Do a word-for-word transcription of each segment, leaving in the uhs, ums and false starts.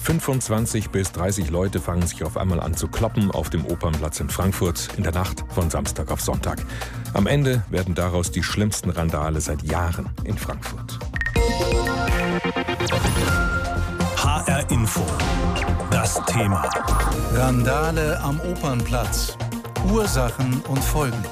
fünfundzwanzig bis dreißig Leute fangen sich auf einmal an zu kloppen auf dem Opernplatz in Frankfurt in der Nacht von Samstag auf Sonntag. Am Ende werden daraus die schlimmsten Randale seit Jahren in Frankfurt. H R Info. Das Thema. Randale am Opernplatz. Ursachen und Folgen.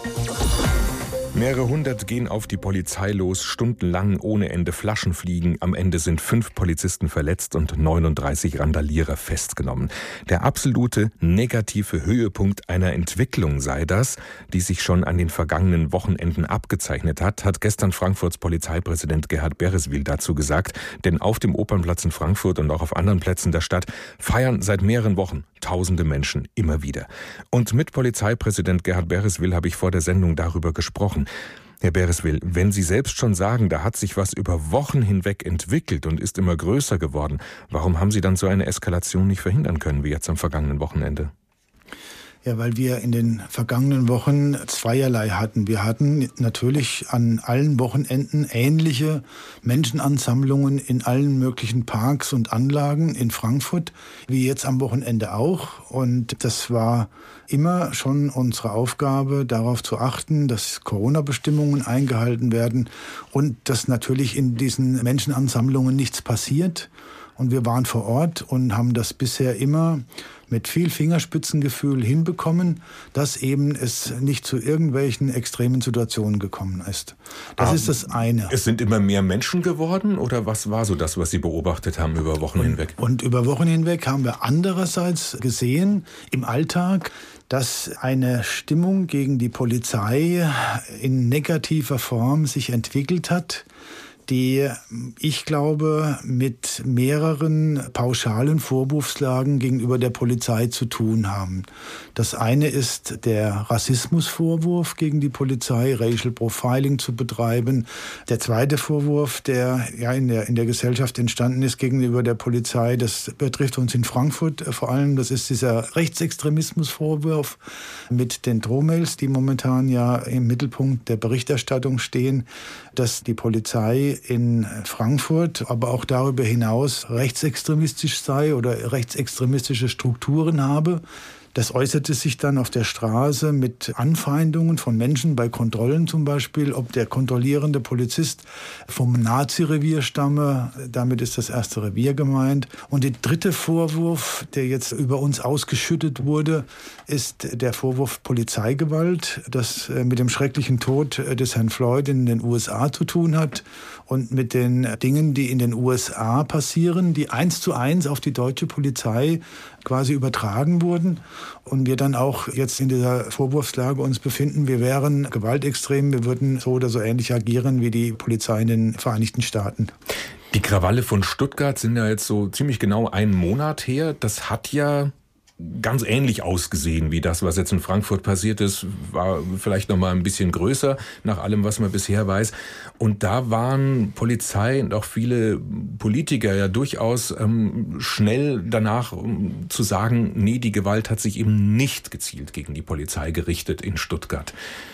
Mehrere hundert gehen auf die Polizei los, stundenlang ohne Ende Flaschen fliegen. Am Ende sind fünf Polizisten verletzt und neununddreißig Randalierer festgenommen. Der absolute negative Höhepunkt einer Entwicklung sei das, die sich schon an den vergangenen Wochenenden abgezeichnet hat, hat gestern Frankfurts Polizeipräsident Gerhard Bereswil dazu gesagt. Denn auf dem Opernplatz in Frankfurt und auch auf anderen Plätzen der Stadt feiern seit mehreren Wochen tausende Menschen immer wieder. Und mit Polizeipräsident Gerhard Bereswil habe ich vor der Sendung darüber gesprochen. Herr Bereswil, wenn Sie selbst schon sagen, da hat sich was über Wochen hinweg entwickelt und ist immer größer geworden, warum haben Sie dann so eine Eskalation nicht verhindern können, wie jetzt am vergangenen Wochenende? Ja, weil wir in den vergangenen Wochen zweierlei hatten. Wir hatten natürlich an allen Wochenenden ähnliche Menschenansammlungen in allen möglichen Parks und Anlagen in Frankfurt, wie jetzt am Wochenende auch. Und das war immer schon unsere Aufgabe, darauf zu achten, dass Corona-Bestimmungen eingehalten werden und dass natürlich in diesen Menschenansammlungen nichts passiert. Und wir waren vor Ort und haben das bisher immer mit viel Fingerspitzengefühl hinbekommen, dass eben es nicht zu irgendwelchen extremen Situationen gekommen ist. Das ah, ist das eine. Es sind immer mehr Menschen geworden oder was war so das, was Sie beobachtet haben über Wochen und, hinweg? Und über Wochen hinweg haben wir andererseits gesehen im Alltag, dass eine Stimmung gegen die Polizei in negativer Form sich entwickelt hat, die, ich glaube, mit mehreren pauschalen Vorwurfslagen gegenüber der Polizei zu tun haben. Das eine ist der Rassismusvorwurf gegen die Polizei, Racial Profiling zu betreiben. Der zweite Vorwurf, der ja in der, in der Gesellschaft entstanden ist gegenüber der Polizei, das betrifft uns in Frankfurt vor allem, das ist dieser Rechtsextremismusvorwurf mit den Drohmails, die momentan ja im Mittelpunkt der Berichterstattung stehen, dass die Polizei in Frankfurt, aber auch darüber hinaus rechtsextremistisch sei oder rechtsextremistische Strukturen habe. Das äußerte sich dann auf der Straße mit Anfeindungen von Menschen bei Kontrollen zum Beispiel, ob der kontrollierende Polizist vom Nazi-Revier stamme. Damit ist das erste Revier gemeint. Und der dritte Vorwurf, der jetzt über uns ausgeschüttet wurde, ist der Vorwurf Polizeigewalt, das mit dem schrecklichen Tod des Herrn Floyd in den U S A zu tun hat und mit den Dingen, die in den U S A passieren, die eins zu eins auf die deutsche Polizei quasi übertragen wurden und wir dann auch jetzt in dieser Vorwurfslage uns befinden, wir wären gewaltextrem, wir würden so oder so ähnlich agieren wie die Polizei in den Vereinigten Staaten. Die Krawalle von Stuttgart sind ja jetzt so ziemlich genau einen Monat her. Das hat ja ganz ähnlich ausgesehen wie das, was jetzt in Frankfurt passiert ist, war vielleicht noch mal ein bisschen größer, nach allem, was man bisher weiß. Und da waren Polizei und auch viele Politiker ja durchaus ähm, schnell danach um, zu sagen, nee, die Gewalt hat sich eben nicht gezielt gegen die Polizei gerichtet in Stuttgart.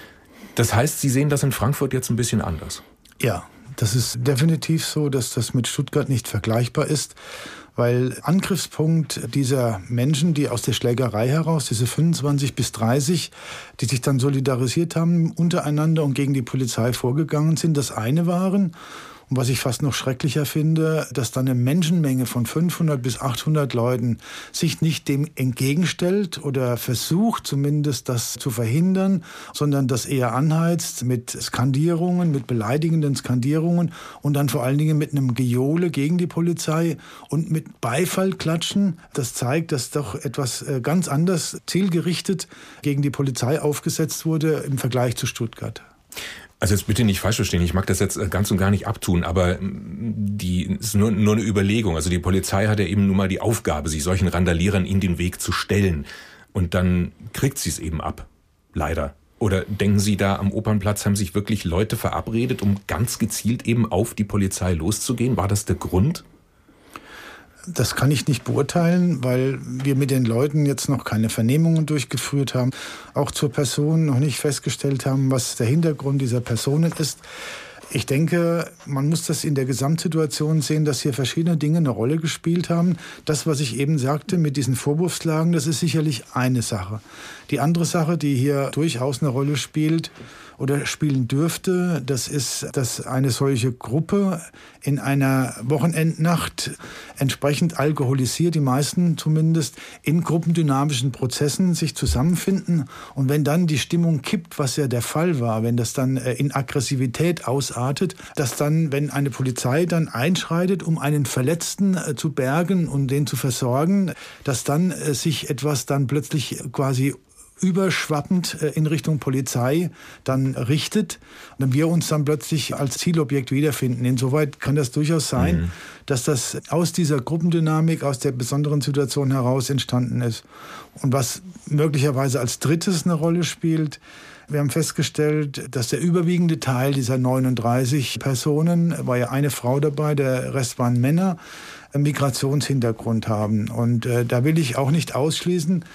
Das heißt, Sie sehen das in Frankfurt jetzt ein bisschen anders? Ja, das ist definitiv so, dass das mit Stuttgart nicht vergleichbar ist. Weil Angriffspunkt dieser Menschen, die aus der Schlägerei heraus, diese fünfundzwanzig bis dreißig, die sich dann solidarisiert haben untereinander und gegen die Polizei vorgegangen sind, das eine waren. Und was ich fast noch schrecklicher finde, dass dann eine Menschenmenge von fünfhundert bis achthundert Leuten sich nicht dem entgegenstellt oder versucht zumindest das zu verhindern, sondern das eher anheizt mit Skandierungen, mit beleidigenden Skandierungen und dann vor allen Dingen mit einem Gejohle gegen die Polizei und mit Beifallklatschen. Das zeigt, dass doch etwas ganz anders zielgerichtet gegen die Polizei aufgesetzt wurde im Vergleich zu Stuttgart. Also jetzt bitte nicht falsch verstehen, ich mag das jetzt ganz und gar nicht abtun, aber die ist nur, nur eine Überlegung. Also die Polizei hat ja eben nun mal die Aufgabe, sich solchen Randalierern in den Weg zu stellen. Und dann kriegt sie es eben ab, leider. Oder denken Sie, da am Opernplatz haben sich wirklich Leute verabredet, um ganz gezielt eben auf die Polizei loszugehen? War das der Grund? Das kann ich nicht beurteilen, weil wir mit den Leuten jetzt noch keine Vernehmungen durchgeführt haben, auch zur Person noch nicht festgestellt haben, was der Hintergrund dieser Personen ist. Ich denke, man muss das in der Gesamtsituation sehen, dass hier verschiedene Dinge eine Rolle gespielt haben. Das, was ich eben sagte mit diesen Vorwurfslagen, das ist sicherlich eine Sache. Die andere Sache, die hier durchaus eine Rolle spielt oder spielen dürfte, das ist, dass eine solche Gruppe in einer Wochenendnacht entsprechend alkoholisiert, die meisten zumindest, in gruppendynamischen Prozessen sich zusammenfinden. Und wenn dann die Stimmung kippt, was ja der Fall war, wenn das dann in Aggressivität ausartet, dass dann, wenn eine Polizei dann einschreitet, um einen Verletzten zu bergen und den zu versorgen, dass dann sich etwas dann plötzlich quasi überschwappend in Richtung Polizei dann richtet und wir uns dann plötzlich als Zielobjekt wiederfinden. Insoweit kann das durchaus sein, mhm. dass das aus dieser Gruppendynamik, aus der besonderen Situation heraus entstanden ist. Und was möglicherweise als drittes eine Rolle spielt, wir haben festgestellt, dass der überwiegende Teil dieser neununddreißig Personen, war ja eine Frau dabei, der Rest waren Männer, einen Migrationshintergrund haben. Und äh, da will ich auch nicht ausschließen,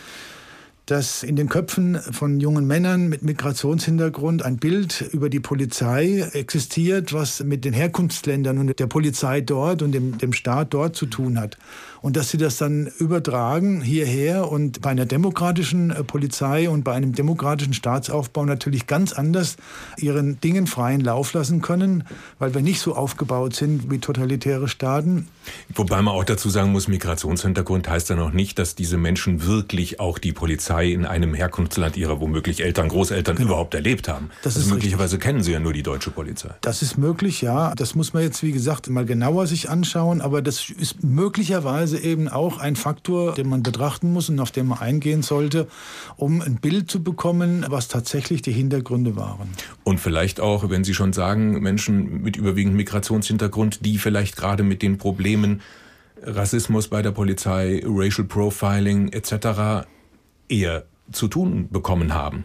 dass in den Köpfen von jungen Männern mit Migrationshintergrund ein Bild über die Polizei existiert, was mit den Herkunftsländern und der Polizei dort und dem, dem Staat dort zu tun hat. Und dass sie das dann übertragen hierher und bei einer demokratischen Polizei und bei einem demokratischen Staatsaufbau natürlich ganz anders ihren Dingen freien Lauf lassen können, weil wir nicht so aufgebaut sind wie totalitäre Staaten. Wobei man auch dazu sagen muss, Migrationshintergrund heißt ja noch nicht, dass diese Menschen wirklich auch die Polizei in einem Herkunftsland ihrer womöglich Eltern, Großeltern genau. überhaupt erlebt haben. Das also ist möglicherweise richtig. Kennen sie ja nur die deutsche Polizei. Das ist möglich, ja. Das muss man jetzt, wie gesagt, mal genauer sich anschauen. Aber das ist möglicherweise eben auch ein Faktor, den man betrachten muss und auf den man eingehen sollte, um ein Bild zu bekommen, was tatsächlich die Hintergründe waren. Und vielleicht auch, wenn Sie schon sagen, Menschen mit überwiegend Migrationshintergrund, die vielleicht gerade mit den Problemen Rassismus bei der Polizei, Racial Profiling et cetera eher zu tun bekommen haben.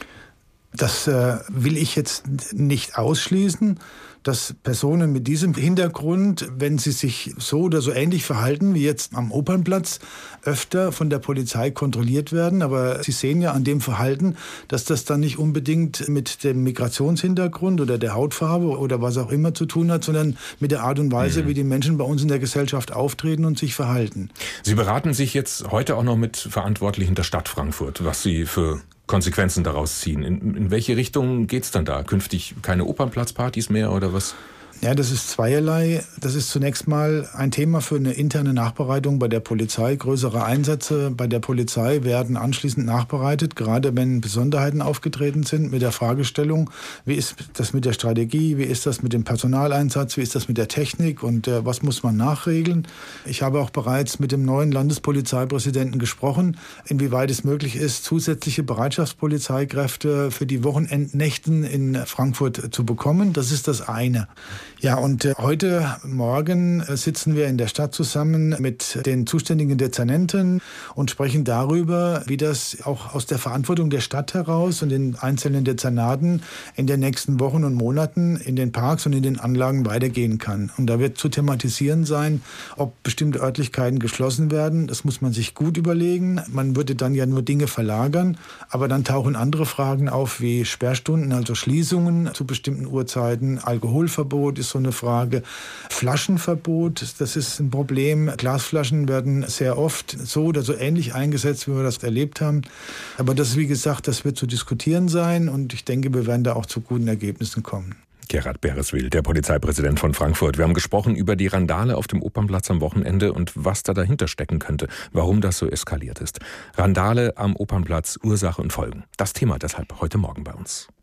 Das äh, will ich jetzt nicht ausschließen, dass Personen mit diesem Hintergrund, wenn sie sich so oder so ähnlich verhalten wie jetzt am Opernplatz, öfter von der Polizei kontrolliert werden. Aber Sie sehen ja an dem Verhalten, dass das dann nicht unbedingt mit dem Migrationshintergrund oder der Hautfarbe oder was auch immer zu tun hat, sondern mit der Art und Weise, mhm. wie die Menschen bei uns in der Gesellschaft auftreten und sich verhalten. Sie beraten sich jetzt heute auch noch mit Verantwortlichen der Stadt Frankfurt, was Sie für Konsequenzen daraus ziehen. In, in welche Richtung geht's dann da? Künftig keine Opernplatzpartys mehr oder was? Ja, das ist zweierlei. Das ist zunächst mal ein Thema für eine interne Nachbereitung bei der Polizei. Größere Einsätze bei der Polizei werden anschließend nachbereitet, gerade wenn Besonderheiten aufgetreten sind mit der Fragestellung, wie ist das mit der Strategie, wie ist das mit dem Personaleinsatz, wie ist das mit der Technik und äh, was muss man nachregeln. Ich habe auch bereits mit dem neuen Landespolizeipräsidenten gesprochen, inwieweit es möglich ist, zusätzliche Bereitschaftspolizeikräfte für die Wochenendnächten in Frankfurt zu bekommen. Das ist das eine. Ja, und äh, heute Morgen äh, sitzen wir in der Stadt zusammen mit den zuständigen Dezernenten und sprechen darüber, wie das auch aus der Verantwortung der Stadt heraus und den einzelnen Dezernaten in den nächsten Wochen und Monaten in den Parks und in den Anlagen weitergehen kann. Und da wird zu thematisieren sein, ob bestimmte Örtlichkeiten geschlossen werden. Das muss man sich gut überlegen. Man würde dann ja nur Dinge verlagern, aber dann tauchen andere Fragen auf wie Sperrstunden, also Schließungen zu bestimmten Uhrzeiten, Alkoholverbot ist so eine Frage. Flaschenverbot, das ist ein Problem. Glasflaschen werden sehr oft so oder so ähnlich eingesetzt, wie wir das erlebt haben. Aber das, wie gesagt, das wird zu diskutieren sein und ich denke, wir werden da auch zu guten Ergebnissen kommen. Gerhard Bereswil, der Polizeipräsident von Frankfurt. Wir haben gesprochen über die Randale auf dem Opernplatz am Wochenende und was da dahinter stecken könnte, warum das so eskaliert ist. Randale am Opernplatz, Ursache und Folgen. Das Thema deshalb heute Morgen bei uns.